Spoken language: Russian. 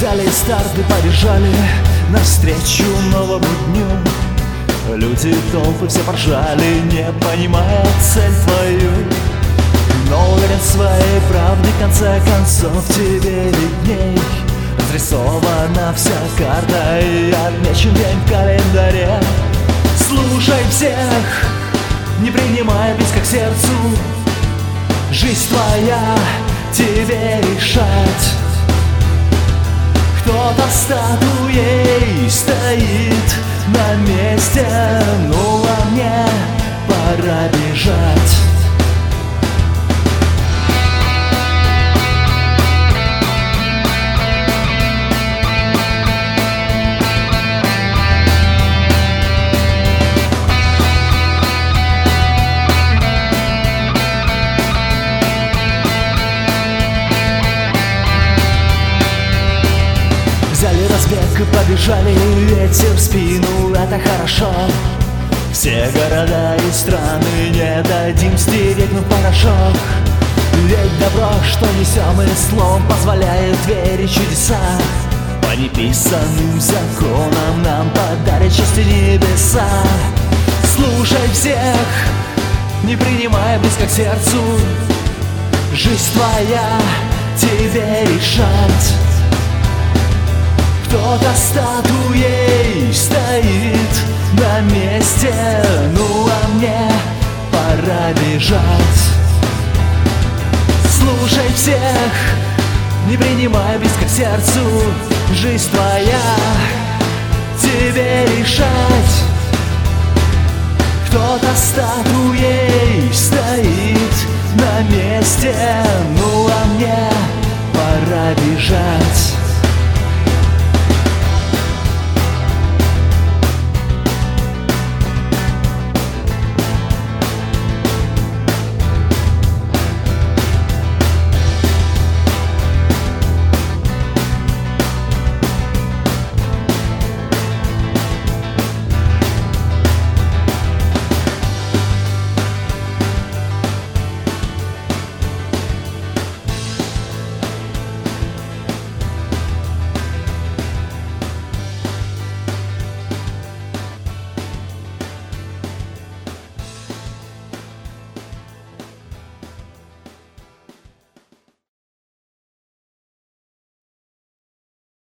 Взяли старт и побежали навстречу новому дню. Люди толпы все поржали, не понимая цель твою. Но уверен в своей правде, в конце концов тебе видней. Разрисована вся карта и отмечен день в календаре. Слушай всех, не принимай близко к сердцу. Жизнь твоя, тебе решать. Кто-то статуей стоит на месте, ну а мне пора бежать. Взяли разбег и побежали, ветер в спину, это хорошо. Все города и страны не дадим стереть на порошок. Ведь добро, что несем и словом, позволяет верить в чудеса. По неписанным законам нам подарят счастье небеса. Слушай всех, не принимай близко к сердцу. Жизнь твоя, тебе решать. Кто-то статуей стоит на месте, ну а мне пора бежать. Слушай всех, не принимай близко к сердцу. Жизнь твоя, тебе решать. Кто-то статуей стоит